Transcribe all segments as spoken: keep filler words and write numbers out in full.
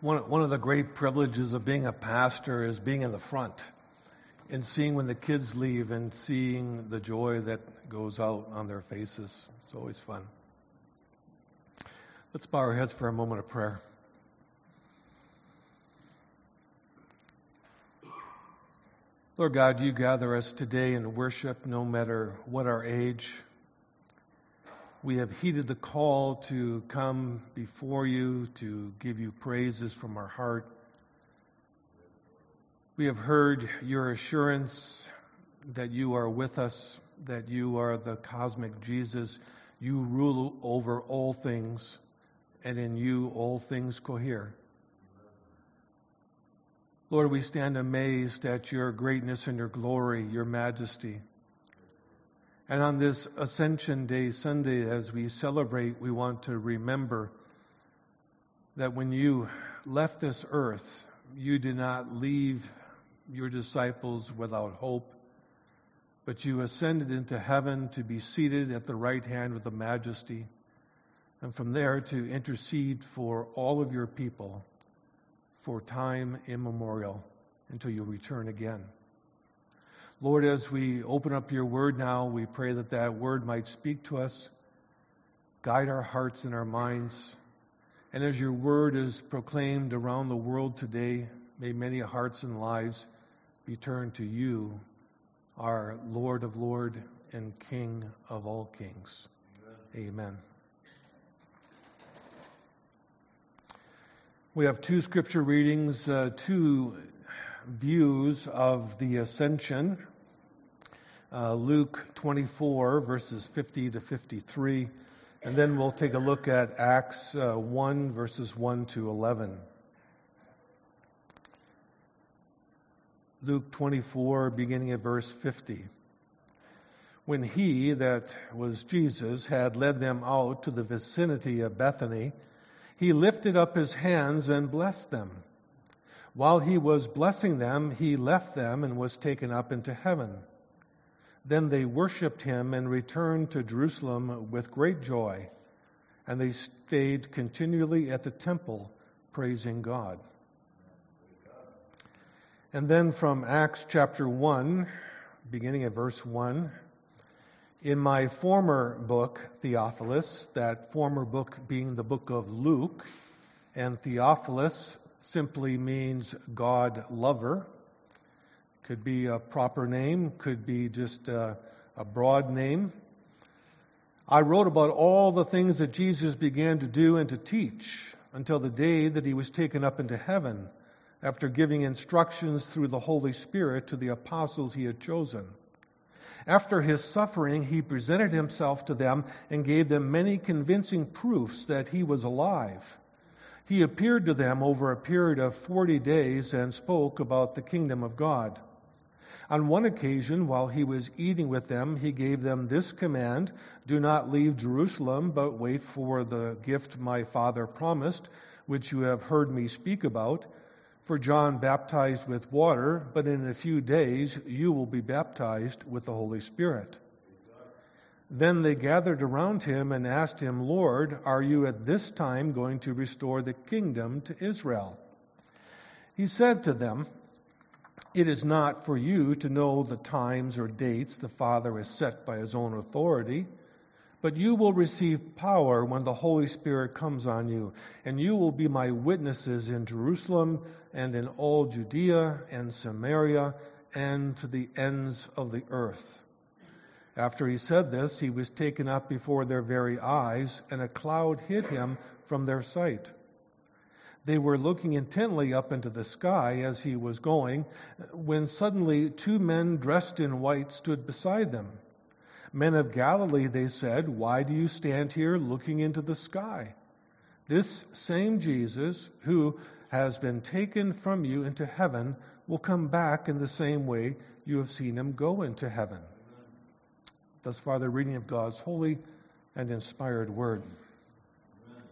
One, one of the great privileges of being a pastor is being in the front and seeing when the kids leave and seeing the joy that goes out on their faces. It's always fun. Let's bow our heads for a moment of prayer. Lord God, you gather us today in worship no matter what our age. We have heeded the call to come before you, to give you praises from our heart. We have heard your assurance that you are with us, that you are the cosmic Jesus. You rule over all things, and in you all things cohere. Lord, we stand amazed at your greatness and your glory, your majesty. And on this Ascension Day, Sunday, as we celebrate, we want to remember that when you left this earth, you did not leave your disciples without hope, but you ascended into heaven to be seated at the right hand of the Majesty, and from there to intercede for all of your people for time immemorial until you return again. Lord, as we open up your word now, we pray that that word might speak to us, guide our hearts and our minds. And as your word is proclaimed around the world today, may many hearts and lives be turned to you, our Lord of Lords and King of all kings. Amen. Amen. We have two scripture readings, uh, two views of the Ascension. Uh, Luke twenty-four, verses fifty to fifty-three, and then we'll take a look at Acts uh, one, verses one to eleven. Luke twenty-four, beginning at verse fifty. When he, that was Jesus, had led them out to the vicinity of Bethany, he lifted up his hands and blessed them. While he was blessing them, he left them and was taken up into heaven. Then they worshipped him and returned to Jerusalem with great joy, and they stayed continually at the temple, praising God. And then from Acts chapter one, beginning at verse one, in my former book, Theophilus, that former book being the book of Luke, and Theophilus simply means God lover. Could be a proper name, could be just a, a broad name. I wrote about all the things that Jesus began to do and to teach until the day that he was taken up into heaven, after giving instructions through the Holy Spirit to the apostles he had chosen. After his suffering, he presented himself to them and gave them many convincing proofs that he was alive. He appeared to them over a period of forty days and spoke about the kingdom of God. On one occasion, while he was eating with them, he gave them this command: do not leave Jerusalem, but wait for the gift my Father promised, which you have heard me speak about. For John baptized with water, but in a few days you will be baptized with the Holy Spirit. Then they gathered around him and asked him, Lord, are you at this time going to restore the kingdom to Israel? He said to them, it is not for you to know the times or dates the Father has set by his own authority, but you will receive power when the Holy Spirit comes on you, and you will be my witnesses in Jerusalem and in all Judea and Samaria and to the ends of the earth. After he said this, he was taken up before their very eyes, and a cloud hid him from their sight. They were looking intently up into the sky as he was going, when suddenly two men dressed in white stood beside them. Men of Galilee, they said, why do you stand here looking into the sky? This same Jesus, who has been taken from you into heaven, will come back in the same way you have seen him go into heaven. Thus far, the reading of God's holy and inspired word. Amen.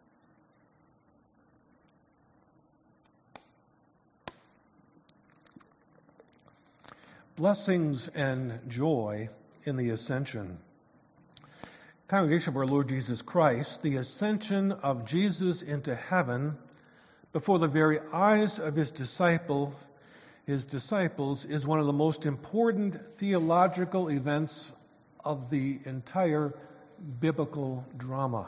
Blessings and joy in the Ascension. Congregation of our Lord Jesus Christ, the ascension of Jesus into heaven before the very eyes of his disciple, his disciples is one of the most important theological events of the entire biblical drama.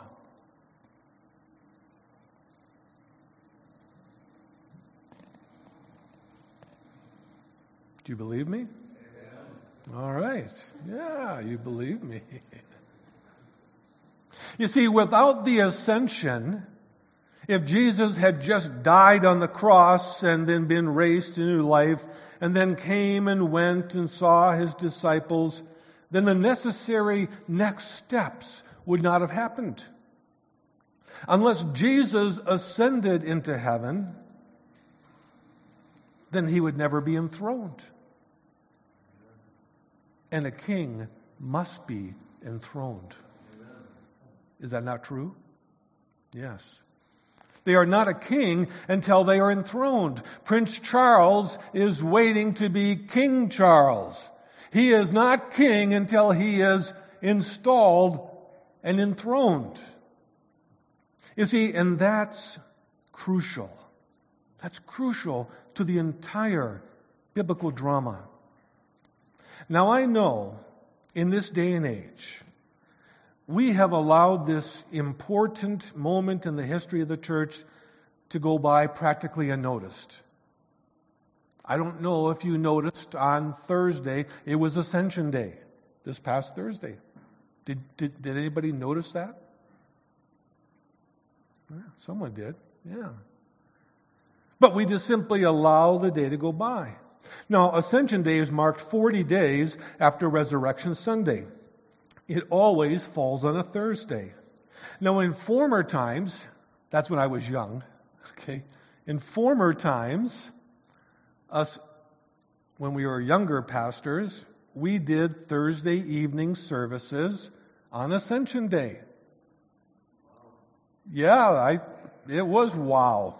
Do you believe me? Amen. All right. Yeah, you believe me. You see, without the ascension, if Jesus had just died on the cross and then been raised to new life and then came and went and saw his disciples, then the necessary next steps would not have happened. Unless Jesus ascended into heaven, then he would never be enthroned. And a king must be enthroned. Is that not true? Yes. They are not a king until they are enthroned. Prince Charles is waiting to be King Charles. He is not king until he is installed and enthroned. You see, and that's crucial. That's crucial to the entire biblical drama. Now I know, in this day and age, we have allowed this important moment in the history of the church to go by practically unnoticed. I don't know if you noticed on Thursday, it was Ascension Day, this past Thursday. Did, did, did anybody notice that? Yeah, someone did, yeah. But we just simply allow the day to go by. Now, Ascension Day is marked forty days after Resurrection Sunday. It always falls on a Thursday. Now, in former times, that's when I was young, okay? In former times, us, when we were younger pastors, we did Thursday evening services on Ascension Day. Yeah, I, it was wow.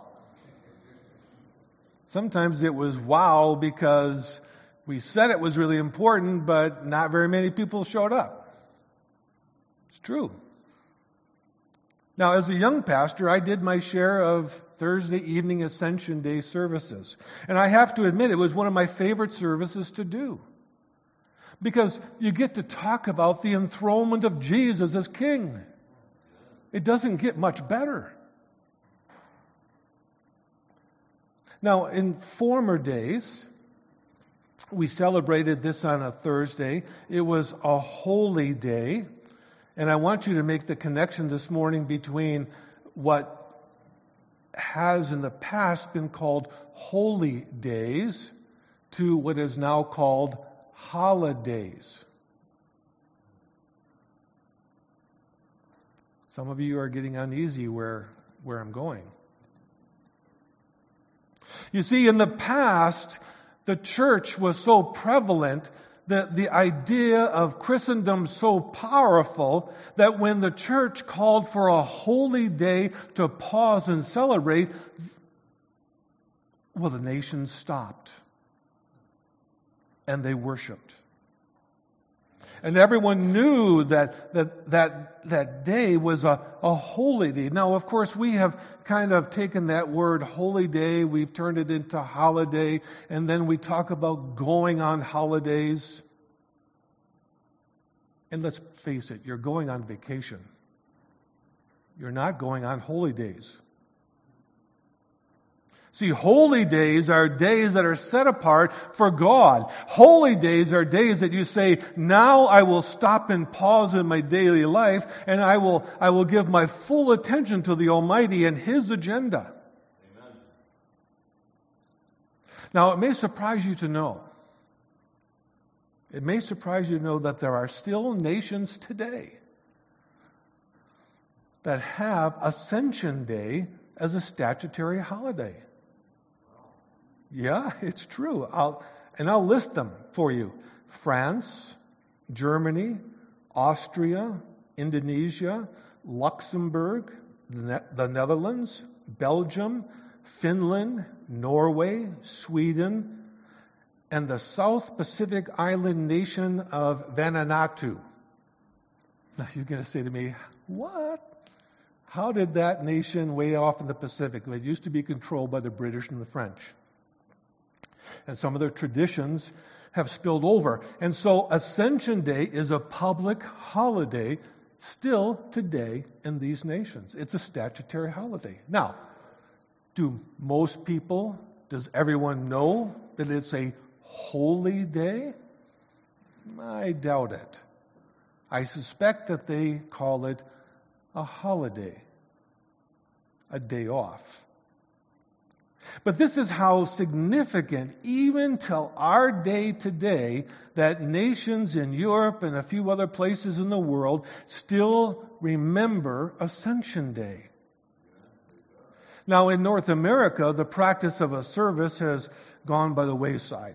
Sometimes it was wow because we said it was really important, but not very many people showed up. It's true. Now, as a young pastor, I did my share of Thursday evening Ascension Day services. And I have to admit, it was one of my favorite services to do. Because you get to talk about the enthronement of Jesus as King. It doesn't get much better. Now, in former days, we celebrated this on a Thursday. It was a holy day. And I want you to make the connection this morning between what has in the past been called holy days to what is now called holidays. Some of you are getting uneasy where, where I'm going. You see, in the past, the church was so prevalent that the idea of Christendom so powerful that when the church called for a holy day to pause and celebrate, well, the nation stopped and they worshiped. And everyone knew that that that, that day was a, a holy day. Now, of course, we have kind of taken that word holy day, we've turned it into holiday, and then we talk about going on holidays. And let's face it, you're going on vacation. You're not going on holy days. See, holy days are days that are set apart for God. Holy days are days that you say, now I will stop and pause in my daily life and I will, I will give my full attention to the Almighty and His agenda. Amen. Now, it may surprise you to know, it may surprise you to know that there are still nations today that have Ascension Day as a statutory holiday. Yeah, it's true. I'll, and I'll list them for you. France, Germany, Austria, Indonesia, Luxembourg, the, ne- the Netherlands, Belgium, Finland, Norway, Sweden, and the South Pacific island nation of Vanuatu. Now you're going to say to me, what? How did that nation way off in the Pacific, it used to be controlled by the British and the French, and some of their traditions have spilled over. And so Ascension Day is a public holiday still today in these nations. It's a statutory holiday. Now, do most people, does everyone know that it's a holy day? I doubt it. I suspect that they call it a holiday, a day off. But this is how significant, even till our day today, that nations in Europe and a few other places in the world still remember Ascension Day. Now, in North America, the practice of a service has gone by the wayside.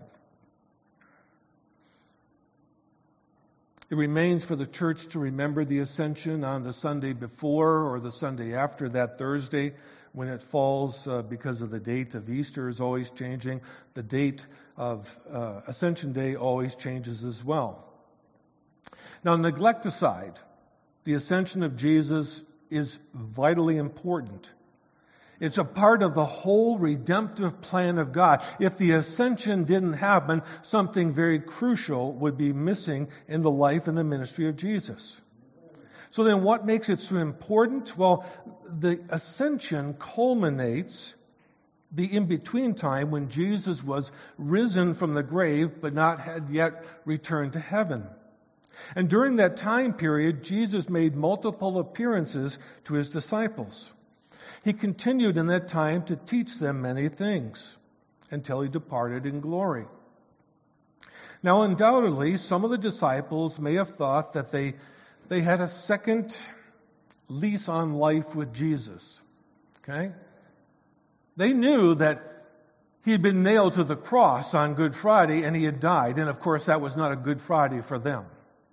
It remains for the church to remember the Ascension on the Sunday before or the Sunday after that Thursday when it falls uh, because of the date of Easter is always changing. The date of uh, Ascension Day always changes as well. Now, neglect aside, the ascension of Jesus is vitally important. It's a part of the whole redemptive plan of God. If the ascension didn't happen, something very crucial would be missing in the life and the ministry of Jesus. So then what makes it so important? Well, the ascension culminates the in-between time when Jesus was risen from the grave but not had yet returned to heaven. And during that time period, Jesus made multiple appearances to his disciples. He continued in that time to teach them many things until he departed in glory. Now, undoubtedly, some of the disciples may have thought that they, they had a second lease on life with Jesus. Okay? They knew that he had been nailed to the cross on Good Friday and he had died. And of course, that was not a Good Friday for them.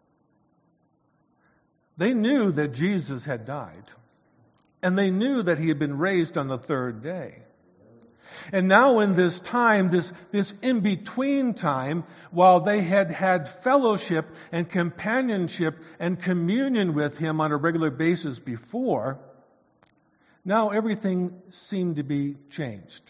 They knew that Jesus had died. And they knew that he had been raised on the third day. And now in this time, this, this in-between time, while they had had fellowship and companionship and communion with him on a regular basis before, now everything seemed to be changed.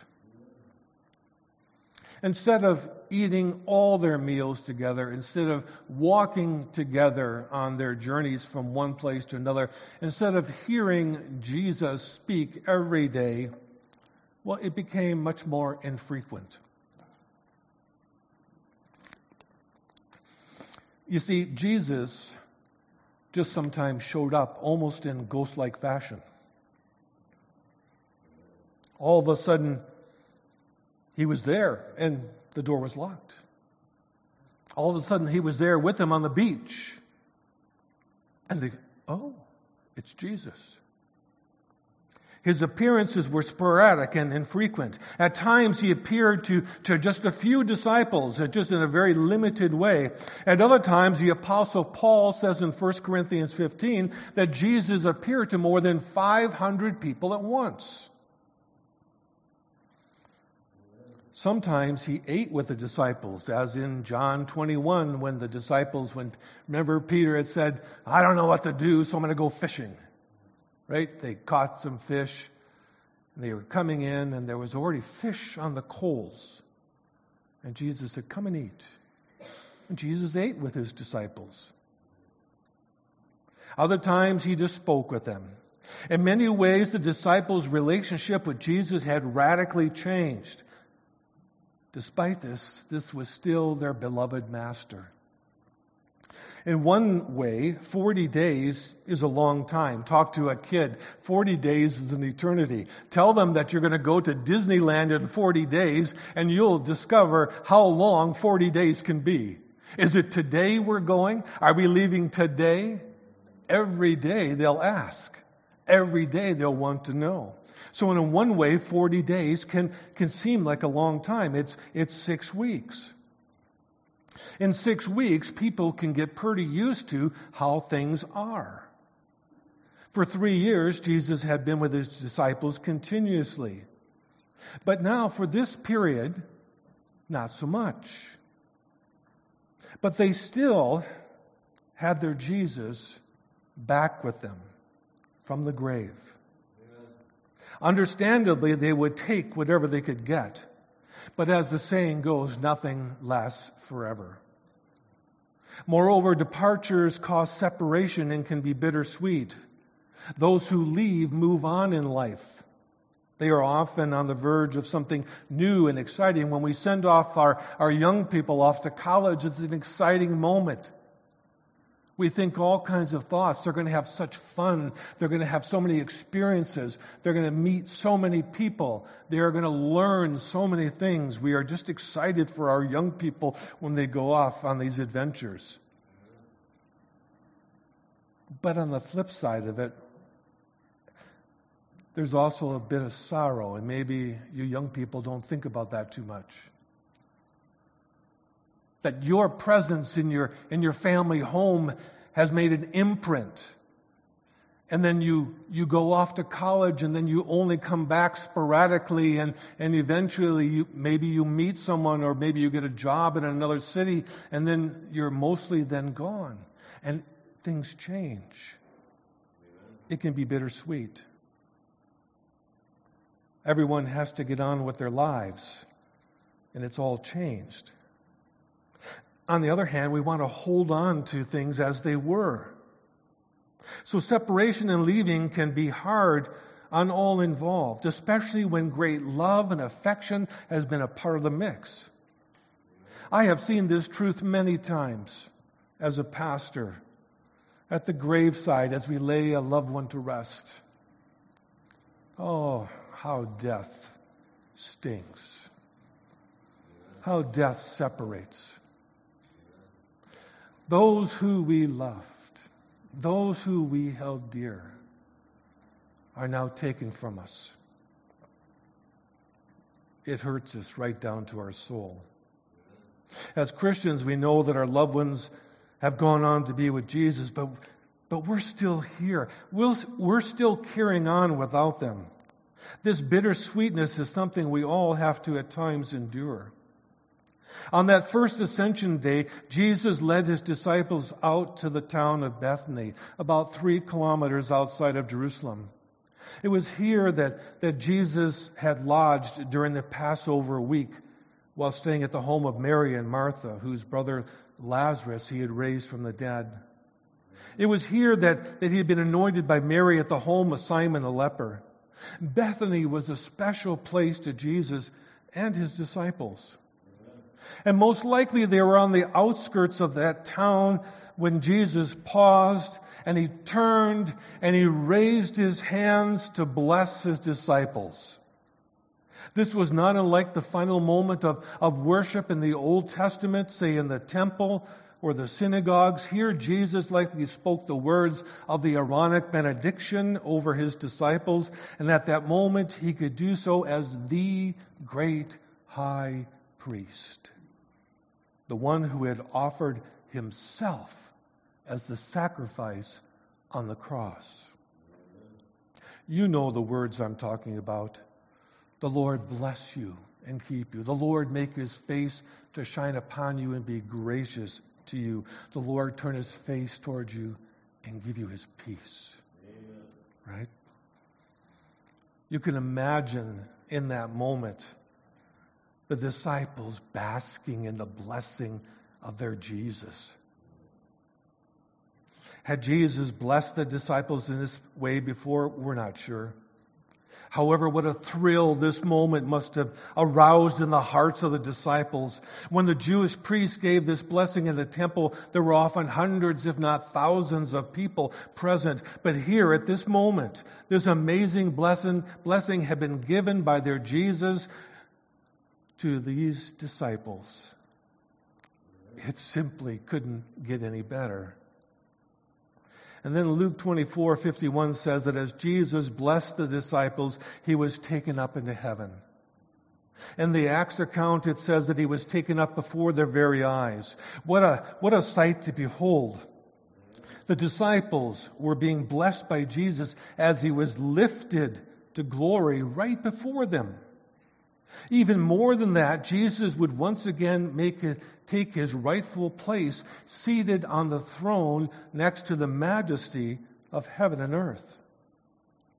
Instead of eating all their meals together, instead of walking together on their journeys from one place to another, instead of hearing Jesus speak every day, well, it became much more infrequent. You see, Jesus just sometimes showed up almost in ghost-like fashion. All of a sudden, he was there, and the door was locked. All of a sudden, he was there with them on the beach. And they, oh, it's Jesus. His appearances were sporadic and infrequent. At times, he appeared to, to just a few disciples, just in a very limited way. At other times, the Apostle Paul says in First Corinthians fifteen that Jesus appeared to more than five hundred people at once. Sometimes he ate with the disciples, as in John twenty-one, when the disciples, when, remember Peter had said, I don't know what to do, so I'm going to go fishing. Right? They caught some fish, and they were coming in, and there was already fish on the coals. And Jesus said, come and eat. And Jesus ate with his disciples. Other times he just spoke with them. In many ways, the disciples' relationship with Jesus had radically changed. Despite this, this was still their beloved master. In one way, forty days is a long time. Talk to a kid. forty days is an eternity. Tell them that you're going to go to Disneyland in forty days, and you'll discover how long forty days can be. Is it today we're going? Are we leaving today? Every day they'll ask. Every day they'll want to know. So in one way, forty days can, can seem like a long time. It's, it's six weeks. In six weeks, people can get pretty used to how things are. For three years, Jesus had been with his disciples continuously. But now, for this period, not so much. But they still had their Jesus back with them from the grave. Understandably, they would take whatever they could get. But as the saying goes, nothing lasts forever. Moreover, departures cause separation and can be bittersweet. Those who leave move on in life. They are often on the verge of something new and exciting. When we send off our, our young people off to college, it's an exciting moment. We think all kinds of thoughts. They're going to have such fun. They're going to have so many experiences. They're going to meet so many people. They are going to learn so many things. We are just excited for our young people when they go off on these adventures. But on the flip side of it, there's also a bit of sorrow, and maybe you young people don't think about that too much. That your presence in your in your family home has made an imprint. And then you, you go off to college, and then you only come back sporadically, and, and eventually you, maybe you meet someone, or maybe you get a job in another city, and then you're mostly then gone. And things change. It can be bittersweet. Everyone has to get on with their lives, and it's all changed. On the other hand, we want to hold on to things as they were. So separation and leaving can be hard on all involved, especially when great love and affection has been a part of the mix. I have seen this truth many times as a pastor at the graveside as we lay a loved one to rest. Oh, how death stings. How death separates. Those who we loved, those who we held dear, are now taken from us. It hurts us right down to our soul. As Christians, we know that our loved ones have gone on to be with Jesus, but, but we're still here. We'll, we're still carrying on without them. This bittersweetness is something we all have to at times endure. On that first ascension day, Jesus led his disciples out to the town of Bethany, about three kilometers outside of Jerusalem. It was here that, that Jesus had lodged during the Passover week while staying at the home of Mary and Martha, whose brother Lazarus he had raised from the dead. It was here that, that he had been anointed by Mary at the home of Simon the leper. Bethany was a special place to Jesus and his disciples. And most likely they were on the outskirts of that town when Jesus paused and he turned and he raised his hands to bless his disciples. This was not unlike the final moment of, of worship in the Old Testament, say in the temple or the synagogues. Here Jesus likely spoke the words of the Aaronic benediction over his disciples, and at that moment he could do so as the great high priest, the one who had offered himself as the sacrifice on the cross. You know the words I'm talking about. The Lord bless you and keep you. The Lord make his face to shine upon you and be gracious to you. The Lord turn his face towards you and give you his peace. Amen. Right? You can imagine in that moment the disciples basking in the blessing of their Jesus. Had Jesus blessed the disciples in this way before? We're not sure. However, what a thrill this moment must have aroused in the hearts of the disciples. When the Jewish priests gave this blessing in the temple, there were often hundreds, if not thousands, of people present. But here, at this moment, this amazing blessing, blessing had been given by their Jesus to these disciples. It simply couldn't get any better. And then Luke twenty-four fifty-one says that as Jesus blessed the disciples, he was taken up into heaven. In the Acts account, it says that he was taken up before their very eyes. What a, what a sight to behold. The disciples were being blessed by Jesus as he was lifted to glory right before them. Even more than that, Jesus would once again make it, take his rightful place seated on the throne next to the majesty of heaven and earth.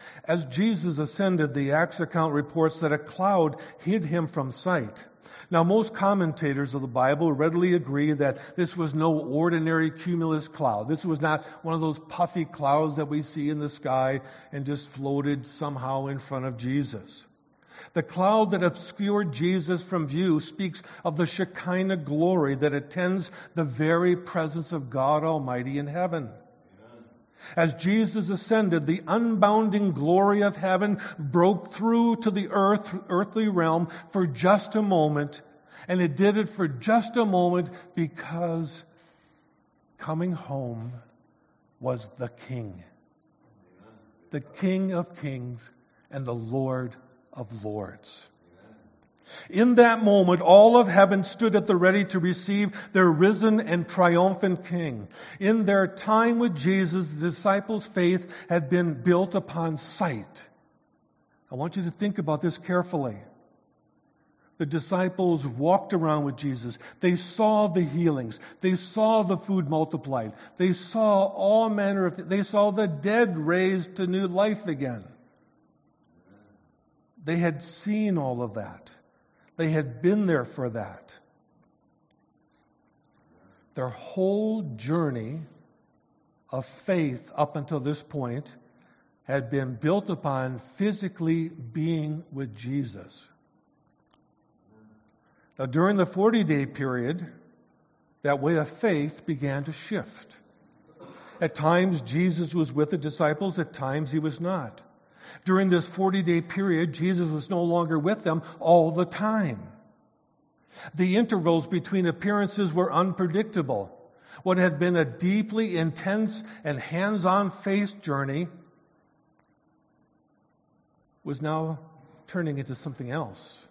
As Jesus ascended, the Acts account reports that a cloud hid him from sight. Now, most commentators of the Bible readily agree that this was no ordinary cumulus cloud. This was not one of those puffy clouds that we see in the sky and just floated somehow in front of Jesus. The cloud that obscured Jesus from view speaks of the Shekinah glory that attends the very presence of God Almighty in heaven. As Jesus ascended, the unbounding glory of heaven broke through to the earth, earthly realm for just a moment. And it did it for just a moment because coming home was the King. The King of Kings and the Lord of Lords. In that moment, all of heaven stood at the ready to receive their risen and triumphant King. In their time with Jesus, the disciples' faith had been built upon sight. I want you to think about this carefully. The disciples walked around with Jesus. They saw the healings. They saw the food multiplied. They saw all manner of things. They saw the dead raised to new life again. They had seen all of that. They had been there for that. Their whole journey of faith up until this point had been built upon physically being with Jesus. Now, during the forty-day period, that way of faith began to shift. At times, Jesus was with the disciples. At times, he was not. During this forty-day period, Jesus was no longer with them all the time. The intervals between appearances were unpredictable. What had been a deeply intense and hands-on faith journey was now turning into something else.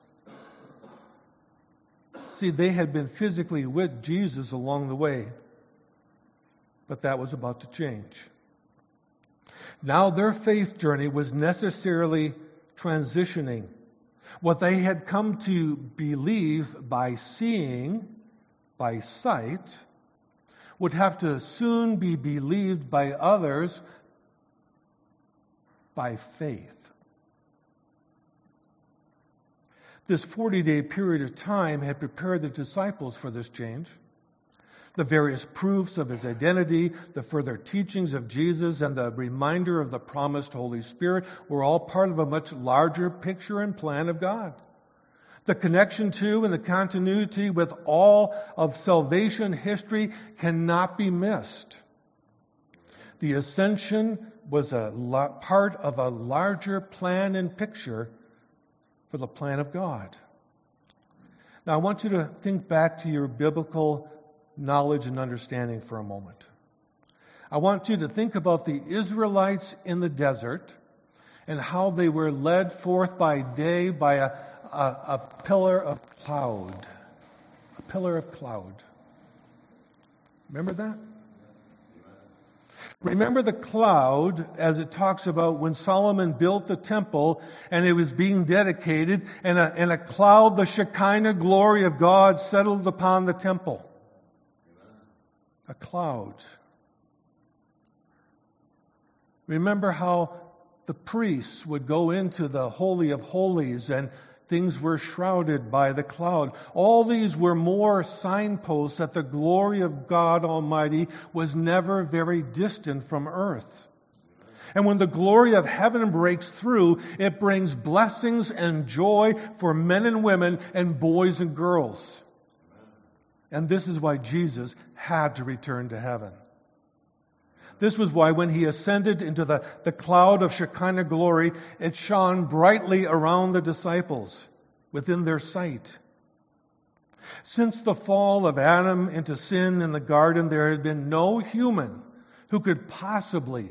See, they had been physically with Jesus along the way, but that was about to change. Now their faith journey was necessarily transitioning. What they had come to believe by seeing, by sight, would have to soon be believed by others by faith. This forty-day period of time had prepared the disciples for this change. The various proofs of his identity, the further teachings of Jesus, and the reminder of the promised Holy Spirit were all part of a much larger picture and plan of God. The connection to and the continuity with all of salvation history cannot be missed. The ascension was a part of a larger plan and picture for the plan of God. Now, I want you to think back to your biblical knowledge and understanding for a moment. I want you to think about the Israelites in the desert and how they were led forth by day by a, a, a pillar of cloud. A pillar of cloud. Remember that? Remember the cloud as it talks about when Solomon built the temple and it was being dedicated, and a, and a cloud, the Shekinah glory of God, settled upon the temple. A cloud. Remember how the priests would go into the Holy of Holies and things were shrouded by the cloud. All these were more signposts that the glory of God Almighty was never very distant from earth. And when the glory of heaven breaks through, it brings blessings and joy for men and women and boys and girls. And this is why Jesus had to return to heaven. This was why when he ascended into the, the cloud of Shekinah glory, it shone brightly around the disciples within their sight. Since the fall of Adam into sin in the garden, there had been no human who could possibly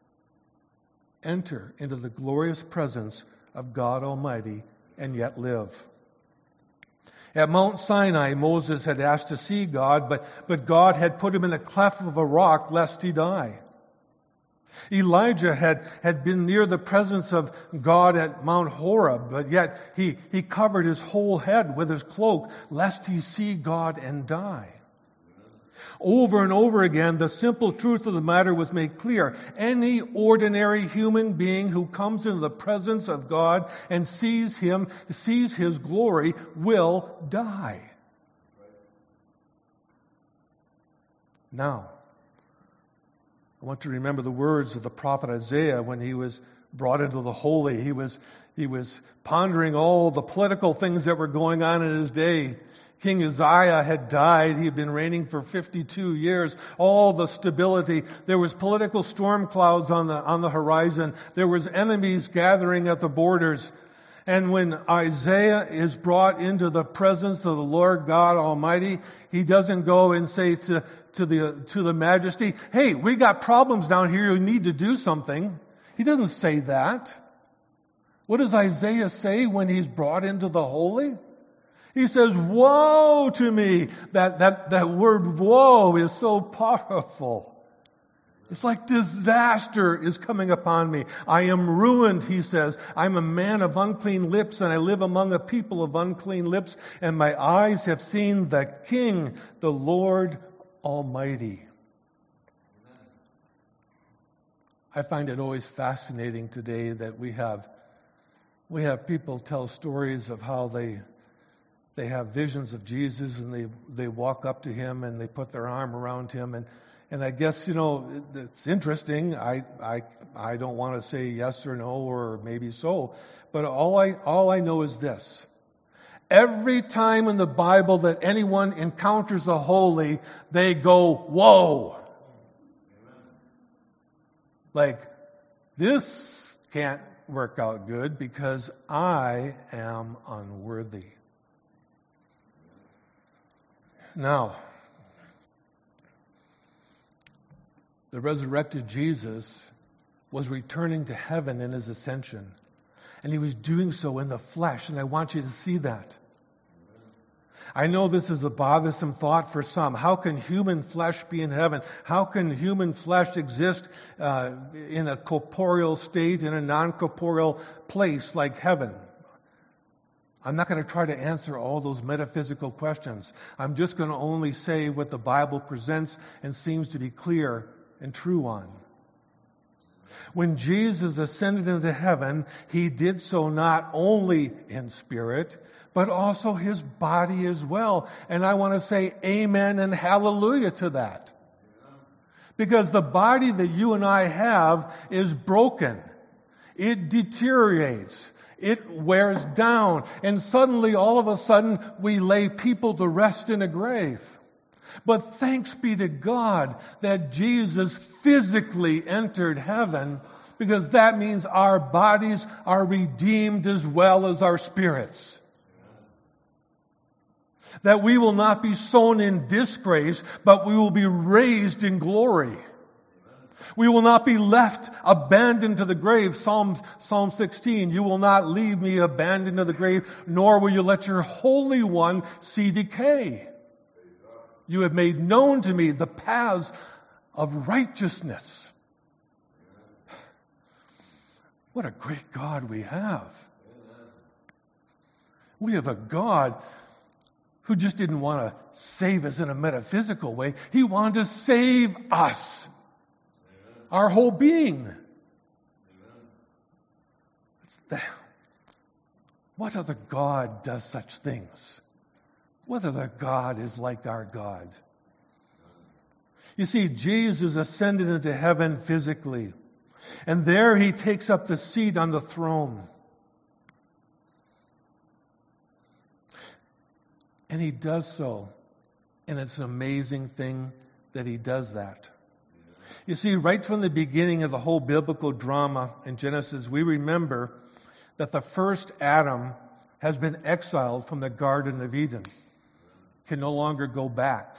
enter into the glorious presence of God Almighty and yet live. At Mount Sinai, Moses had asked to see God, but, but God had put him in a cleft of a rock lest he die. Elijah had, had been near the presence of God at Mount Horeb, but yet he, he covered his whole head with his cloak lest he see God and die. Over and over again, the simple truth of the matter was made clear. Any ordinary human being who comes into the presence of God and sees Him, sees His glory, will die. Now, I want you to remember the words of the prophet Isaiah when he was brought into the holy. He was, he was pondering all the political things that were going on in his day. King Uzziah had died. He had been reigning for fifty-two years. All the stability. There was political storm clouds on the, on the horizon. There was enemies gathering at the borders. And when Isaiah is brought into the presence of the Lord God Almighty, he doesn't go and say to, to the, to the majesty, hey, we got problems down here. You need to do something. He doesn't say that. What does Isaiah say when he's brought into the holy? He says, woe to me. That, that, that word woe is so powerful. It's like disaster is coming upon me. I am ruined, he says. I'm a man of unclean lips, and I live among a people of unclean lips, and my eyes have seen the King, the Lord Almighty. I find it always fascinating today that we have we have people tell stories of how they They have visions of Jesus, and they, they walk up to Him and they put their arm around Him. And, and I guess, you know, it's interesting. I, I, I don't want to say yes or no or maybe so. But all I, all I know is this. Every time in the Bible that anyone encounters the holy, they go, whoa. Like, this can't work out good because I am unworthy. Now, the resurrected Jesus was returning to heaven in His ascension. And He was doing so in the flesh, and I want you to see that. I know this is a bothersome thought for some. How can human flesh be in heaven? How can human flesh exist uh, in a corporeal state, in a non-corporeal place like heaven? I'm not going to try to answer all those metaphysical questions. I'm just going to only say what the Bible presents and seems to be clear and true on. When Jesus ascended into heaven, He did so not only in spirit, but also His body as well. And I want to say amen and hallelujah to that. Because the body that you and I have is broken. It deteriorates. It wears down. And suddenly, all of a sudden, we lay people to rest in a grave. But thanks be to God that Jesus physically entered heaven, because that means our bodies are redeemed as well as our spirits. That we will not be sown in disgrace, but we will be raised in glory. We will not be left abandoned to the grave. Psalm, Psalm sixteen, you will not leave me abandoned to the grave, nor will you let your Holy One see decay. You have made known to me the paths of righteousness. What a great God we have. We have a God who just didn't want to save us in a metaphysical way. He wanted to save us. Our whole being. The, what other God does such things? What other God is like our God? You see, Jesus ascended into heaven physically, and there He takes up the seat on the throne. And He does so, and it's an amazing thing that He does that. You see, right from the beginning of the whole biblical drama in Genesis, we remember that the first Adam has been exiled from the Garden of Eden, can no longer go back.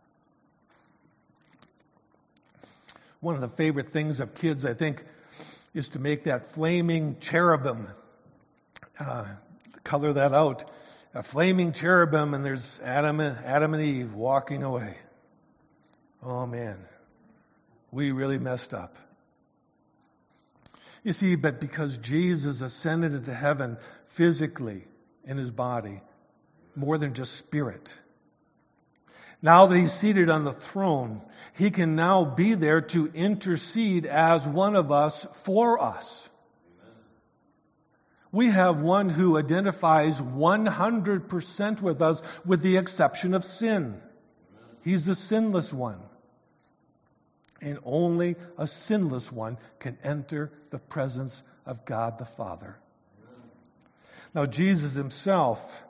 One of the favorite things of kids, I think, is to make that flaming cherubim, uh, color that out. A flaming cherubim, and there's Adam and, Adam and Eve walking away. Oh man. We really messed up. You see, but because Jesus ascended into heaven physically in His body, more than just spirit, Now that he's seated on the throne, he can now be there to intercede as one of us for us. We have one who identifies one hundred percent with us with the exception of sin. He's the sinless one. And only a sinless one can enter the presence of God the Father. Now, Jesus himself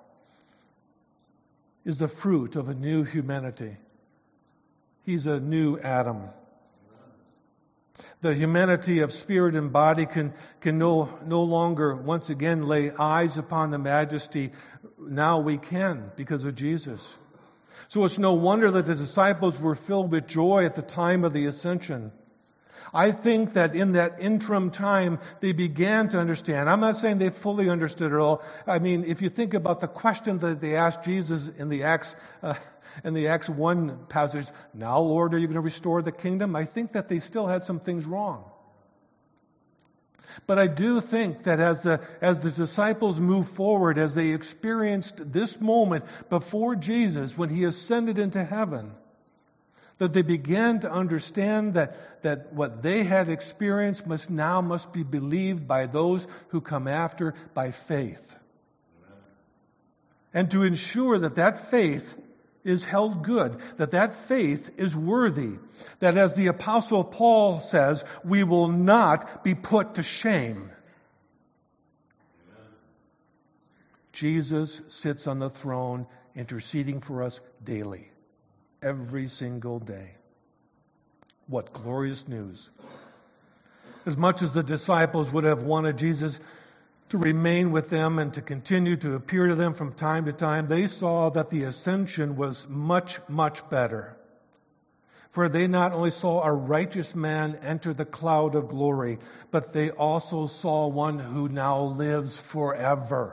is the fruit of a new humanity. He's a new Adam. The humanity of spirit and body can, can no, no longer once again lay eyes upon the majesty. Now we can because of Jesus. So it's no wonder that the disciples were filled with joy at the time of the ascension. I think that in that interim time, they began to understand. I'm not saying they fully understood it all. I mean, if you think about the question that they asked Jesus in the Acts, uh, in the Acts one passage, now, Lord, are you going to restore the kingdom? I think that they still had some things wrong. But I do think that as the, as the disciples moved forward, as they experienced this moment before Jesus, when he ascended into heaven, that they began to understand that, that what they had experienced must now must be believed by those who come after by faith. And to ensure that that faith is held good, that that faith is worthy, that as the Apostle Paul says, we will not be put to shame. Jesus sits on the throne interceding for us daily, every single day. What glorious news. As much as the disciples would have wanted Jesus to remain with them and to continue to appear to them from time to time, they saw that the ascension was much, much better. For they not only saw a righteous man enter the cloud of glory, but they also saw one who now lives forever.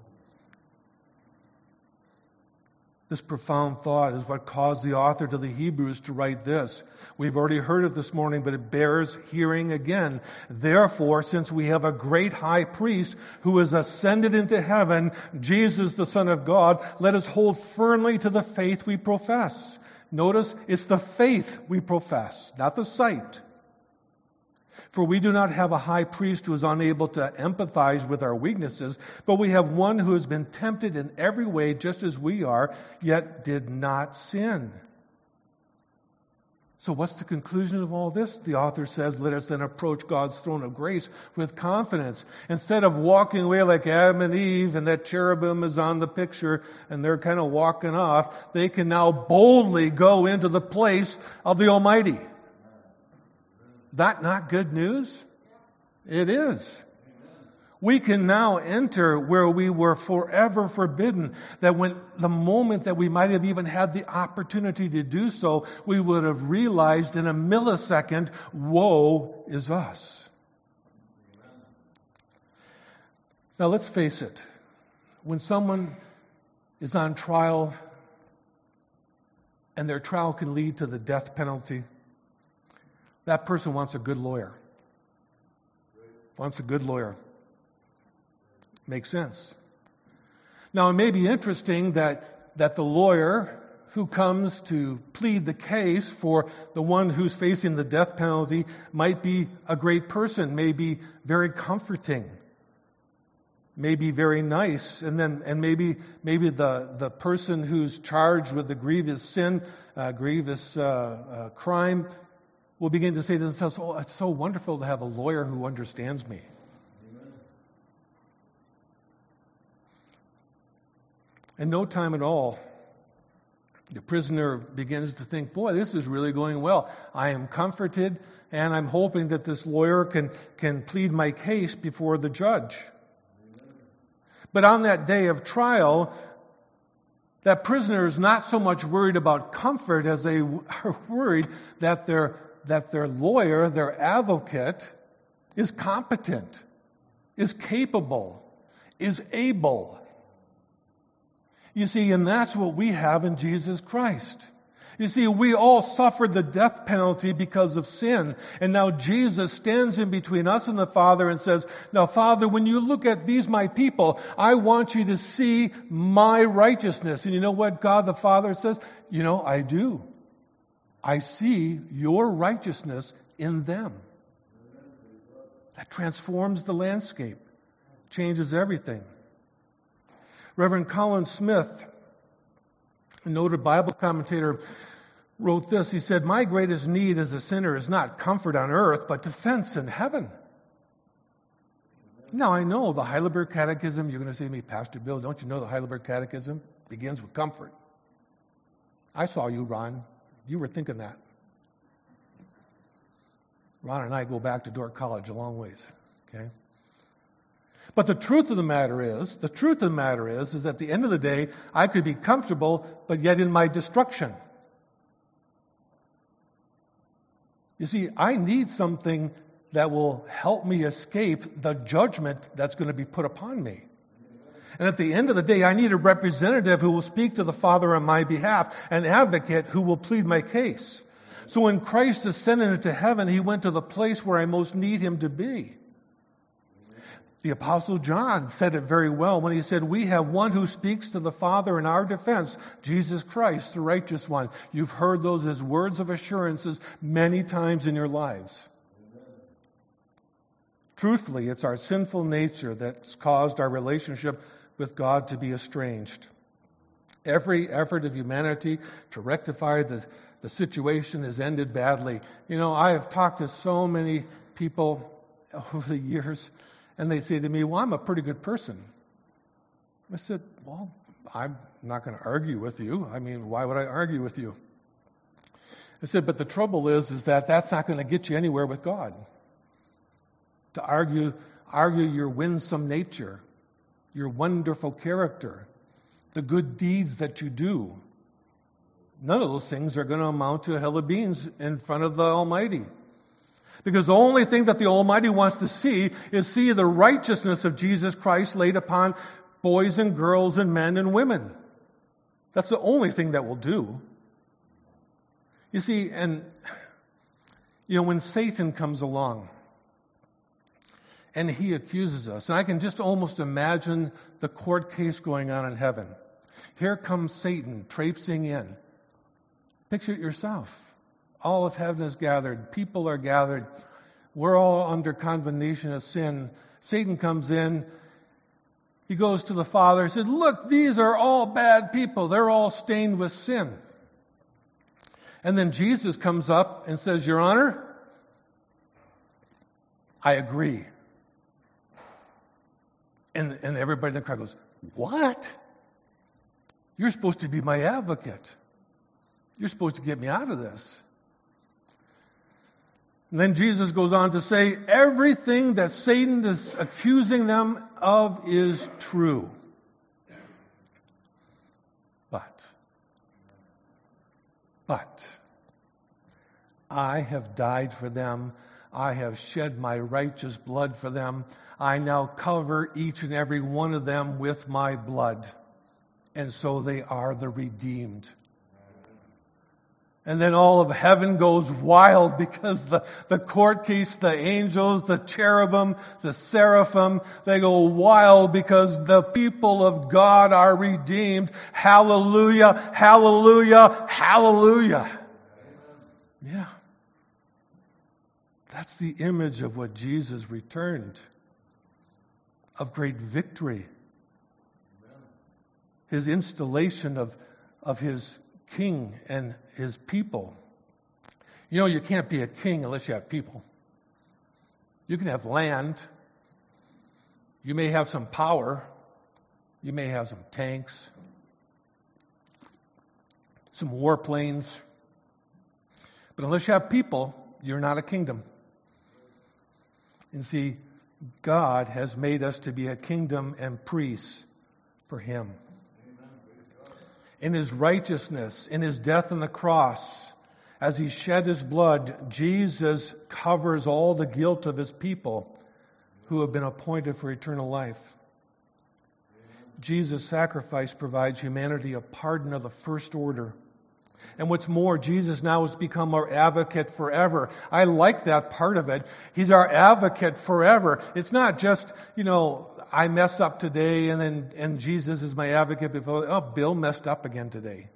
This profound thought is what caused the author to the Hebrews to write this. We've already heard it this morning, but it bears hearing again. Therefore, since we have a great high priest who has ascended into heaven, Jesus, the Son of God, let us hold firmly to the faith we profess. Notice, it's the faith we profess, not the sight. For we do not have a high priest who is unable to empathize with our weaknesses, but we have one who has been tempted in every way just as we are, yet did not sin. So what's the conclusion of all this? The author says, let us then approach God's throne of grace with confidence. Instead of walking away like Adam and Eve and that cherubim is on the picture and they're kind of walking off, they can now boldly go into the place of the Almighty. That not good news? It is. We can now enter where we were forever forbidden. That when the moment that we might have even had the opportunity to do so, we would have realized in a millisecond, woe is us. Now let's face it. When someone is on trial and their trial can lead to the death penalty, that person wants a good lawyer. Wants a good lawyer. Makes sense. Now, it may be interesting that, that the lawyer who comes to plead the case for the one who's facing the death penalty might be a great person, may be very comforting, may be very nice, and then and maybe maybe the, the person who's charged with the grievous sin, uh, grievous uh, uh, crime, will begin to say to themselves, oh, it's so wonderful to have a lawyer who understands me. Amen. In no time at all, the prisoner begins to think, boy, this is really going well. I am comforted, and I'm hoping that this lawyer can, can plead my case before the judge. Amen. But on that day of trial, that prisoner is not so much worried about comfort as they are worried that their that their lawyer, their advocate, is competent, is capable, is able. You see, and that's what we have in Jesus Christ. You see, we all suffered the death penalty because of sin. And now Jesus stands in between us and the Father and says, now Father, when you look at these my people, I want you to see my righteousness. And you know what God the Father says? You know, I do. I see your righteousness in them. That transforms the landscape, changes everything. Reverend Colin Smith, a noted Bible commentator, wrote this. He said, my greatest need as a sinner is not comfort on earth, but defense in heaven. Now, I know the Heidelberg Catechism, you're going to say to me, Pastor Bill, don't you know the Heidelberg Catechism begins with comfort? I saw you, Ron. You were thinking that. Ron and I go back to Dordt College a long ways, okay? But the truth of the matter is, the truth of the matter is, is at the end of the day, I could be comfortable, but yet in my destruction. You see, I need something that will help me escape the judgment that's going to be put upon me. And at the end of the day, I need a representative who will speak to the Father on my behalf, an advocate who will plead my case. So when Christ ascended into heaven, he went to the place where I most need him to be. The Apostle John said it very well when he said, we have one who speaks to the Father in our defense, Jesus Christ, the righteous one. You've heard those as words of assurances many times in your lives. Amen. Truthfully, it's our sinful nature that's caused our relationship with God to be estranged. Every effort of humanity to rectify the, the situation has ended badly. You know, I have talked to so many people over the years, and they say to me, well, I'm a pretty good person. I said, well, I'm not going to argue with you. I mean, why would I argue with you? I said, but the trouble is, is that that's not going to get you anywhere with God. To argue, argue your winsome nature, your wonderful character, the good deeds that you do. None of those things are going to amount to a hill of beans in front of the Almighty. Because the only thing that the Almighty wants to see is see the righteousness of Jesus Christ laid upon boys and girls and men and women. That's the only thing that will do. You see, and, you know, when Satan comes along and he accuses us, and I can just almost imagine the court case going on in heaven. Here comes Satan traipsing in. Picture it yourself. All of heaven is gathered. People are gathered. We're all under condemnation of sin. Satan comes in. He goes to the Father and said, look, these are all bad people. They're all stained with sin. And then Jesus comes up and says, Your Honor, I agree. And, and everybody in the crowd goes, what? You're supposed to be my advocate. You're supposed to get me out of this. And then Jesus goes on to say, everything that Satan is accusing them of is true. But, but, I have died for them. I have shed my righteous blood for them. I now cover each and every one of them with my blood. And so they are the redeemed. And then all of heaven goes wild because the, the court case, the angels, the cherubim, the seraphim, they go wild because the people of God are redeemed. Hallelujah, hallelujah, hallelujah. Yeah. That's the image of what Jesus returned, of great victory. His installation of, of his king and his people. You know, you can't be a king unless you have people. You can have land. You may have some power. You may have some tanks, some warplanes. But unless you have people, you're not a kingdom. And see, God has made us to be a kingdom and priests for him. In his righteousness, in his death on the cross, as he shed his blood, Jesus covers all the guilt of his people who have been appointed for eternal life. Jesus' sacrifice provides humanity a pardon of the first order. And what's more, Jesus now has become our advocate forever. I like that part of it. He's our advocate forever. It's not just, you know, I mess up today and then and Jesus is my advocate before, oh, Bill messed up again today.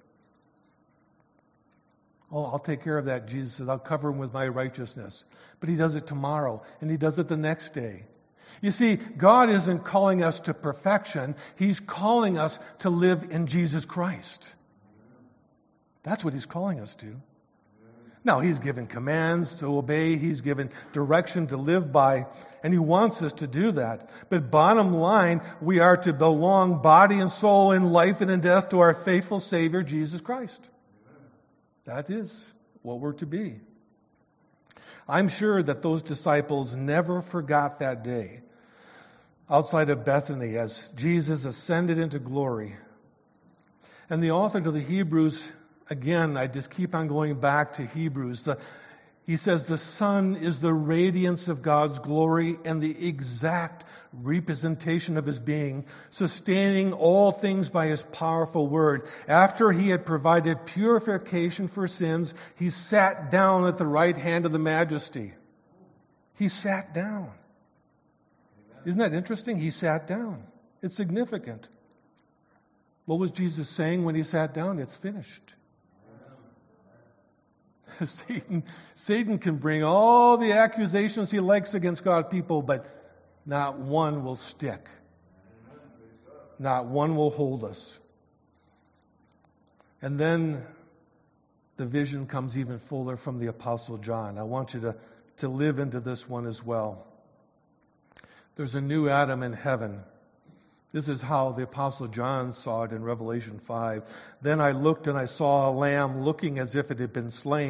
Oh, I'll take care of that, Jesus says. I'll cover him with my righteousness. But he does it tomorrow, and he does it the next day. You see, God isn't calling us to perfection. He's calling us to live in Jesus Christ. That's what he's calling us to. Now, he's given commands to obey. He's given direction to live by. And he wants us to do that. But bottom line, we are to belong body and soul in life and in death to our faithful Savior, Jesus Christ. That is what we're to be. I'm sure that those disciples never forgot that day outside of Bethany as Jesus ascended into glory. And the author to the Hebrews, again, I just keep on going back to Hebrews. The, he says, the Son is the radiance of God's glory and the exact representation of his being, sustaining all things by his powerful word. After he had provided purification for sins, he sat down at the right hand of the Majesty. He sat down. Isn't that interesting? He sat down. It's significant. What was Jesus saying when he sat down? It's finished. Satan, Satan can bring all the accusations he likes against God's people, but not one will stick. Not one will hold us. And then the vision comes even fuller from the Apostle John. I want you to, to live into this one as well. There's a new Adam in heaven. This is how the Apostle John saw it in Revelation five. Then I looked and I saw a lamb looking as if it had been slain.